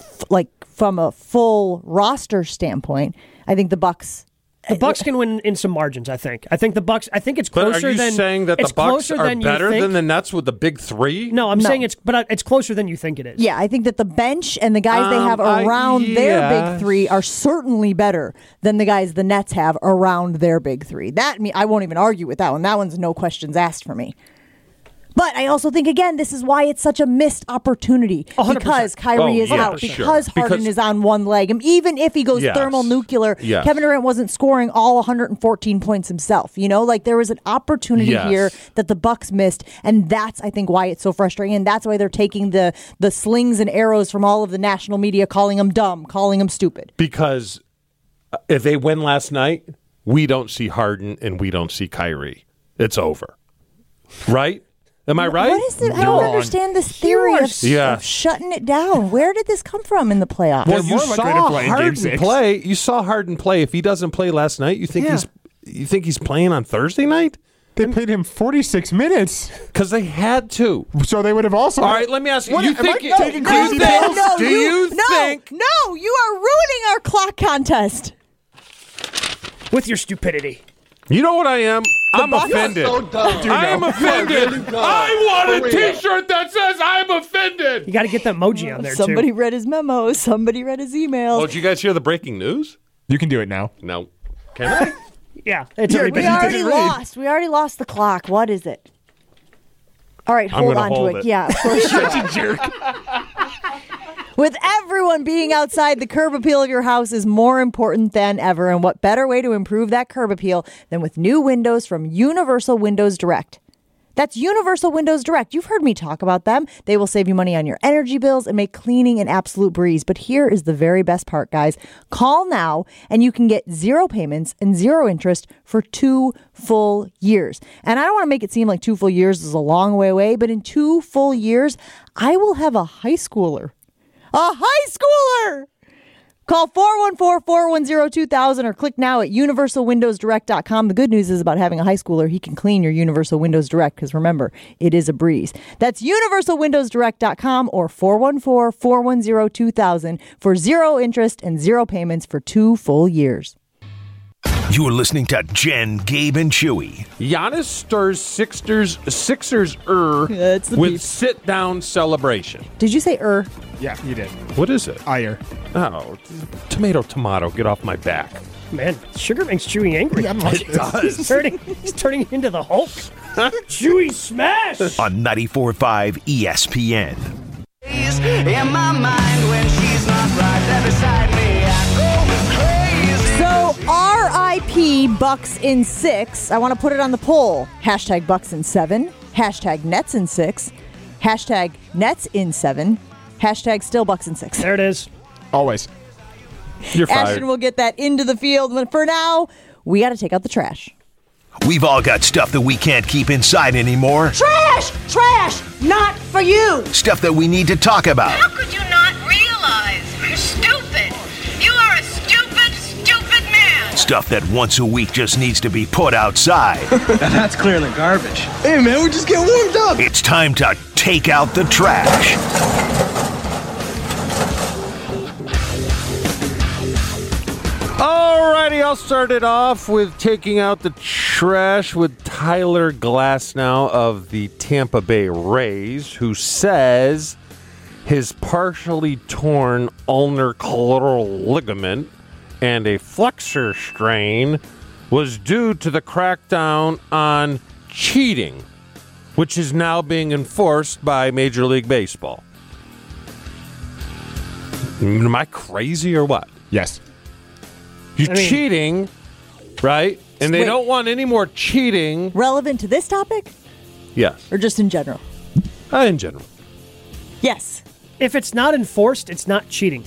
S1: from a full roster standpoint, I think the Bucks
S9: can win in some margins. I think the Bucks. I think it's closer than.
S8: But are you saying that the Bucks are better than the Nets with the big three?
S9: No, I'm saying it's closer than you think it is.
S1: Yeah, I think that the bench and the guys they have around their big three are certainly better than the guys the Nets have around their big three. I won't even argue with that one. That one's no questions asked for me. But I also think, again, this is why it's such a missed opportunity.
S9: 100%.
S1: Because Kyrie is out. Because Harden is on one leg. And even if he goes thermonuclear, Kevin Durant wasn't scoring all 114 points himself. There was an opportunity here that the Bucks missed. And that's, I think, why it's so frustrating. And that's why they're taking the slings and arrows from all of the national media, calling them dumb, calling them stupid.
S8: Because if they win last night, we don't see Harden and we don't see Kyrie. It's over. Right? Am I right?
S1: What is it? I don't understand this theory of shutting it down. Where did this come from in the playoffs?
S8: Well, you saw Harden play. If he doesn't play last night, you think he's playing on Thursday night?
S5: They played him 46 minutes
S8: because they had to.
S5: So they would have also.
S8: All right, let me ask you. You think?
S1: No, you are ruining our clock contest
S9: with your stupidity.
S8: You know what I am? I'm offended.
S10: So dumb.
S8: I am offended.
S10: Really
S8: I want a T-shirt that says I'm offended.
S9: You got to get that emoji on there,
S1: Somebody read his memo. Somebody read his email.
S8: Oh, did you guys hear the breaking news?
S5: You can do it now.
S8: No. Can I?
S9: Yeah.
S1: We already lost. We already lost the clock. What is it? All right, hold on to it. Yeah, of course.
S5: Such a jerk.
S1: With everyone being outside, the curb appeal of your house is more important than ever. And what better way to improve that curb appeal than with new windows from Universal Windows Direct? That's Universal Windows Direct. You've heard me talk about them. They will save you money on your energy bills and make cleaning an absolute breeze. But here is the very best part, guys. Call now and you can get 0 payments and 0 interest for 2 full years. And I don't want to make it seem like 2 full years is a long way away, but in 2 full years, I will have a high schooler. A high schooler! Call 414-410-2000 or click now at universalwindowsdirect.com. The good news is about having a high schooler. He can clean your Universal Windows Direct because remember, it is a breeze. That's universalwindowsdirect.com or 414-410-2000 for 0 interest and 0 payments for 2 full years.
S2: You're listening to Jen, Gabe, and Chewy.
S8: Giannis stirs Sixers with sit-down celebration.
S1: Did you say
S5: Yeah, you did.
S8: What is it?
S5: Ire.
S8: Oh, tomato, get off my back.
S9: Man, sugar makes Chewy angry.
S8: Yeah, it does.
S9: He's turning into the Hulk. Chewy smash!
S2: On 94.5 ESPN.
S7: In my mind when she's not right there beside me, I go crazy.
S1: So R.I.P. Bucks in 6. I want to put it on the poll. Hashtag Bucks in 7. Hashtag Nets in 6. Hashtag Nets in 7. Hashtag still Bucks in 6.
S9: There it is.
S5: Always.
S8: You're fired.
S1: Ashton will get that into the field. But for now, we got to take out the trash.
S2: We've all got stuff that we can't keep inside anymore.
S11: Trash! Trash! Not for you!
S2: Stuff that we need to talk about.
S14: How could you not realize? You're stupid. You are a stupid, stupid man.
S2: Stuff that once a week just needs to be put outside.
S15: That's clearly garbage. Hey, man, we just get warmed up.
S2: It's time to take out the trash.
S8: Alrighty, I'll start it off with taking out the trash with Tyler Glasnow of the Tampa Bay Rays, who says his partially torn ulnar collateral ligament and a flexor strain was due to the crackdown on cheating, which is now being enforced by Major League Baseball. Am I crazy or what?
S5: Yes.
S8: You're cheating, right? And they don't want any more cheating.
S1: Relevant to this topic?
S8: Yes.
S1: Or just in general?
S8: In general.
S1: Yes.
S9: If it's not enforced, it's not cheating.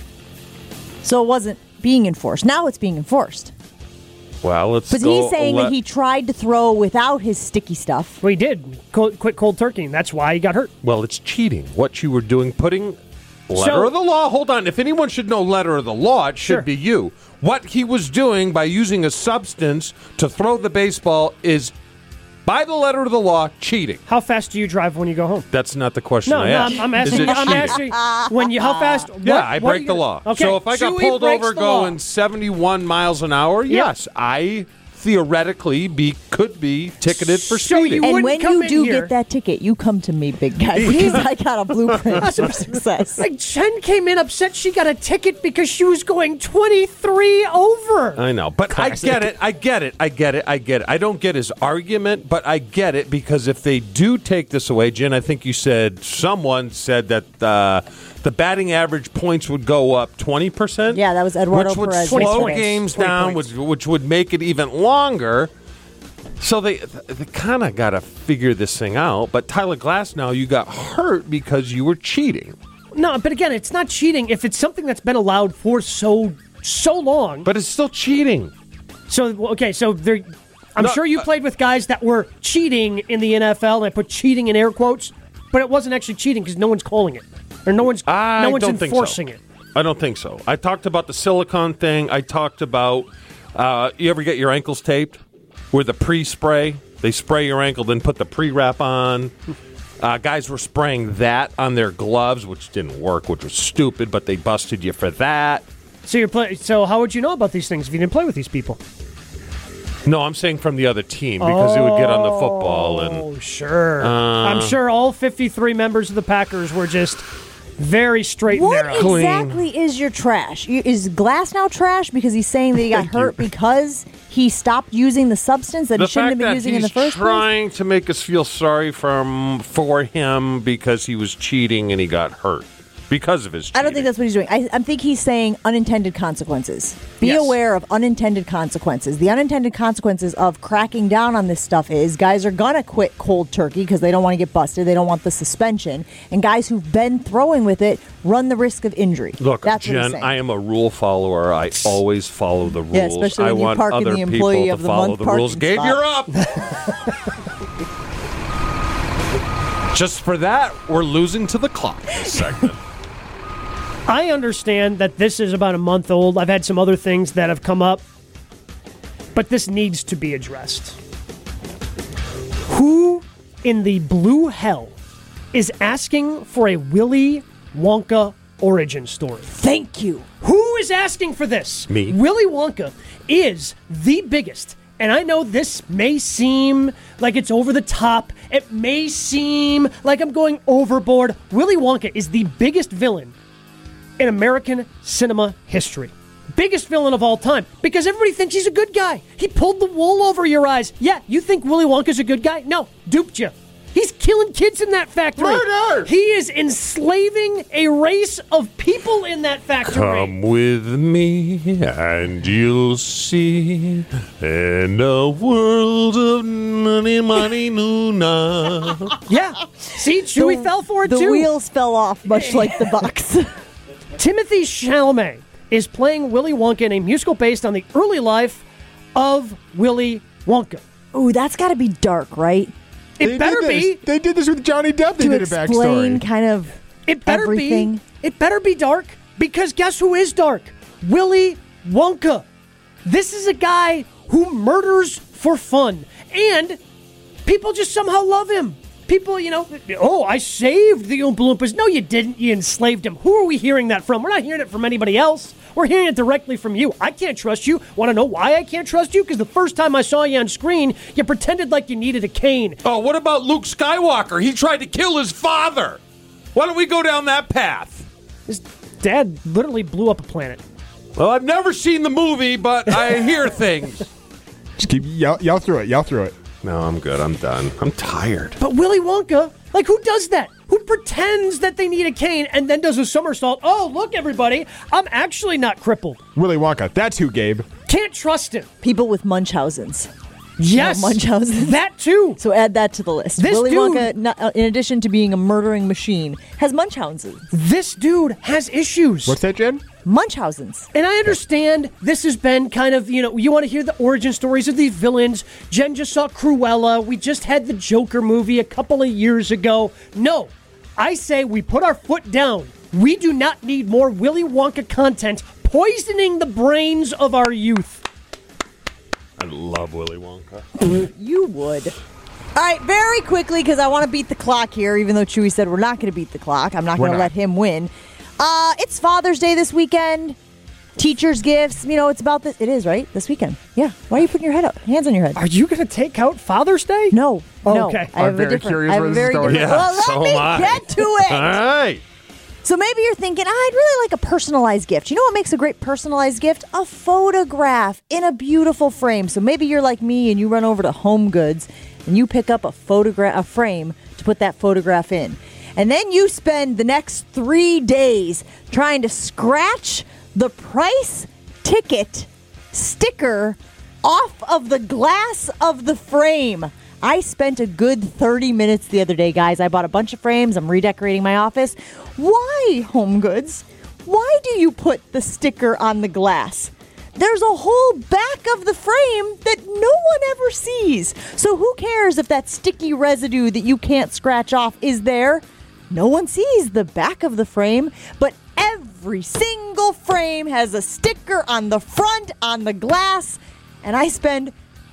S1: So it wasn't being enforced. Now it's being enforced.
S8: Well, let's
S1: But he's saying that he tried to throw without his sticky stuff.
S9: Well, he did. Quit cold turkey, and that's why he got hurt.
S8: Well, it's cheating. What you were doing, putting letter of the law. Hold on. If anyone should know letter of the law, it should be you. What he was doing by using a substance to throw the baseball is, by the letter of the law, cheating.
S9: How fast do you drive when you go home?
S8: That's not the question I asked.
S9: I'm asking.
S8: Is it
S9: I'm
S8: cheating?
S9: asking when you. How fast?
S8: Yeah, I break the law.
S9: Okay.
S8: So if I got
S9: Chewy
S8: pulled
S9: breaks
S8: over
S9: the law.
S8: going 71 miles an hour, yes, I theoretically could be ticketed for speeding.
S1: And when you do get that ticket, you come to me, big guy, because I got a blueprint for success.
S9: Like Jen came in upset she got a ticket because she was going 23 over.
S8: I know, but I get it. I get it. I don't get his argument, but I get it, because if they do take this away, Jen, I think someone said that the batting average points would go up 20%.
S1: Yeah, that was Eduardo
S8: which would
S1: Perez.
S8: slow games down, which would make it even longer. So they kind of got to figure this thing out. But Tyler Glasnow, you got hurt because you were cheating.
S9: No, but again, it's not cheating if it's something that's been allowed for so long.
S8: But it's still cheating.
S9: So I'm sure you played with guys that were cheating in the NFL, and I put cheating in air quotes, but it wasn't actually cheating because no one's calling it. Or no one's enforcing it.
S8: I don't think so. I talked about the silicone thing. I talked about, you ever get your ankles taped? Where the pre-spray, they spray your ankle, then put the pre-wrap on. Guys were spraying that on their gloves, which didn't work, which was stupid, but they busted you for that.
S9: So how would you know about these things if you didn't play with these people?
S8: No, I'm saying from the other team, because it would get on the football.
S9: Oh, sure. I'm sure all 53 members of the Packers were just very straight and narrow.
S1: What exactly is your trash? Is Glasnow trash because he's saying that he got hurt because he stopped using the substance that he shouldn't have been using in the first place?
S8: Trying to make us feel sorry for him because he was cheating and he got hurt because of his cheating.
S1: I don't think that's what he's doing. I think he's saying unintended consequences. Be aware of unintended consequences. The unintended consequences of cracking down on this stuff is guys are going to quit cold turkey because they don't want to get busted. They don't want the suspension. And guys who've been throwing with it run the risk of injury.
S8: Look,
S1: that's what he's
S8: Jen,
S1: saying.
S8: I am a rule follower. I always follow the rules.
S1: Yeah, especially when
S8: I
S1: you
S8: want
S1: park in
S8: other
S1: the employee
S8: people
S1: of
S8: to
S1: the
S8: follow
S1: month
S8: the rules.
S1: parking
S8: Gabe,
S1: spot.
S8: you're up. Just for that, we're losing to the clock this segment.
S9: I understand that this is about a month old. I've had some other things that have come up, but this needs to be addressed. Who in the blue hell is asking for a Willy Wonka origin story?
S1: Thank you.
S9: Who is asking for this?
S8: Me.
S9: Willy Wonka is the biggest. And I know this may seem like it's over the top. It may seem like I'm going overboard. Willy Wonka is the biggest villain in American cinema history. Biggest villain of all time. Because everybody thinks he's a good guy. He pulled the wool over your eyes. Yeah, you think Willy Wonka's a good guy? No, duped you. He's killing kids in that factory.
S8: Murder!
S9: He is enslaving a race of people in that factory.
S8: Come with me and you'll see in a world of money, Nuna.
S9: Yeah. See, Chewie fell for it
S1: the
S9: too.
S1: The wheels fell off, much like the box.
S9: Timothy Chalamet is playing Willy Wonka in a musical based on the early life of Willy Wonka.
S1: Ooh, that's got to be dark, right?
S9: It better be.
S5: They did this with Johnny Depp. They did a backstory.
S1: Explain kind of everything.
S9: It better be dark, because guess who is dark? Willy Wonka. This is a guy who murders for fun, and people just somehow love him. People, I saved the Oompa Loompas. No, you didn't. You enslaved him. Who are we hearing that from? We're not hearing it from anybody else. We're hearing it directly from you. I can't trust you. Want to know why I can't trust you? Because the first time I saw you on screen, you pretended like you needed a cane.
S8: Oh, what about Luke Skywalker? He tried to kill his father. Why don't we go down that path?
S9: His dad literally blew up a planet.
S8: Well, I've never seen the movie, but I hear things.
S5: Just keep yell through it. Yell through it.
S8: No, I'm good. I'm done. I'm tired.
S9: But Willy Wonka, like, who does that? Who pretends that they need a cane and then does a somersault? Oh, look, everybody, I'm actually not crippled.
S5: Willy Wonka. That's who, Gabe.
S9: Can't trust him.
S1: People with Munchausen's.
S9: Yes.
S1: Munchausen.
S9: That too.
S1: So add that to the list.
S9: This
S1: Willy
S9: dude,
S1: Wonka, in addition to being a murdering machine, has Munchausen's.
S9: This dude has issues.
S5: What's that, Jen?
S1: Munchausen's.
S9: And I understand this has been kind of, you want to hear the origin stories of these villains. Jen just saw Cruella. We just had the Joker movie a couple of years ago. No, I say we put our foot down. We do not need more Willy Wonka content poisoning the brains of our youth.
S8: I love Willy Wonka.
S1: You would. All right, very quickly, because I want to beat the clock here, even though Chewy said we're not going to beat the clock. I'm not going to let him win. It's Father's Day this weekend. Teachers' gifts. It's about this. It is, right? This weekend. Yeah. Why are you putting your hands on your head?
S9: Are you going to take out Father's Day?
S1: No. No.
S9: Okay.
S5: I'm very curious where this is going.
S8: Yeah,
S1: well,
S8: so
S1: let
S8: am I.
S1: me get to it.
S8: All right.
S1: So maybe you're thinking, I'd really like a personalized gift. You know what makes a great personalized gift? A photograph in a beautiful frame. So maybe you're like me and you run over to Home Goods and you pick up a frame to put that photograph in. And then you spend the next 3 days trying to scratch the price ticket sticker off of the glass of the frame. I spent a good 30 minutes the other day, guys. I bought a bunch of frames. I'm redecorating my office. Why, Home Goods? Why do you put the sticker on the glass? There's a whole back of the frame that no one ever sees. So who cares if that sticky residue that you can't scratch off is there? No one sees the back of the frame, but every single frame has a sticker on the front, on the glass, and I spend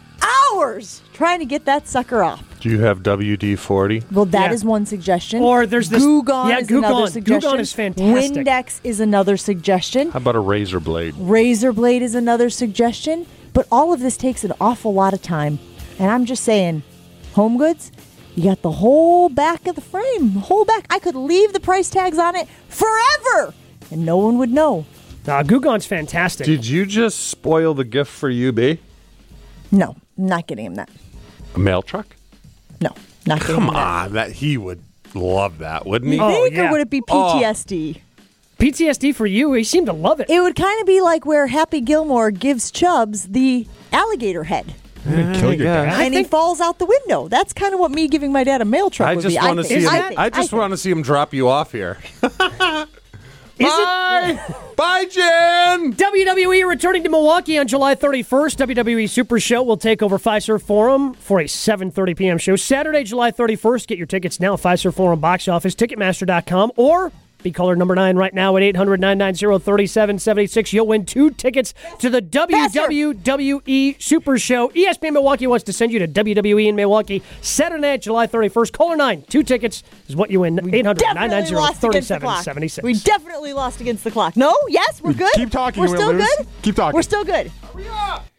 S1: hours trying to get that sucker off.
S8: Do you have WD-40?
S1: Well, that is one suggestion.
S9: Or there's this...
S1: Goo Gone is another suggestion.
S9: Goo Gone is fantastic.
S1: Windex is another suggestion.
S8: How about a razor blade?
S1: Razor blade is another suggestion. But all of this takes an awful lot of time. And I'm just saying, Home Goods, you got the whole back of the frame. The whole back. I could leave the price tags on it forever, and no one would know.
S9: Goo Gone's fantastic.
S8: Did you just spoil the gift for UB?
S1: No, I'm not getting him that.
S8: A mail truck?
S1: No, not getting
S8: Come
S1: him that.
S8: on, that he would love that, wouldn't he?
S1: You think, or would it be PTSD?
S9: PTSD for you? He seemed to love it.
S1: It would kind of be like where Happy Gilmore gives Chubbs the alligator head.
S5: Kill your dad.
S1: And he falls out the window. That's kind of what me giving my dad a mail truck would be.
S8: I just want to see him drop you off here. Bye, Jen!
S9: WWE returning to Milwaukee on July 31st. WWE Super Show will take over Fiserv Forum for a 7:30 p.m. show. Saturday, July 31st. Get your tickets now at Fiserv Forum box office, Ticketmaster.com, or be caller number 9 right now at 800-990-3776. You'll win 2 tickets to the WWE Super Show. ESPN Milwaukee wants to send you to WWE in Milwaukee Saturday night, July 31st. Caller 9, 2 tickets is what you win. 800-990-3776.
S1: We definitely lost against the clock. No? Yes? We're good?
S5: Keep talking.
S1: We're still good?
S5: Keep talking.
S1: We're still good.
S8: Hurry up!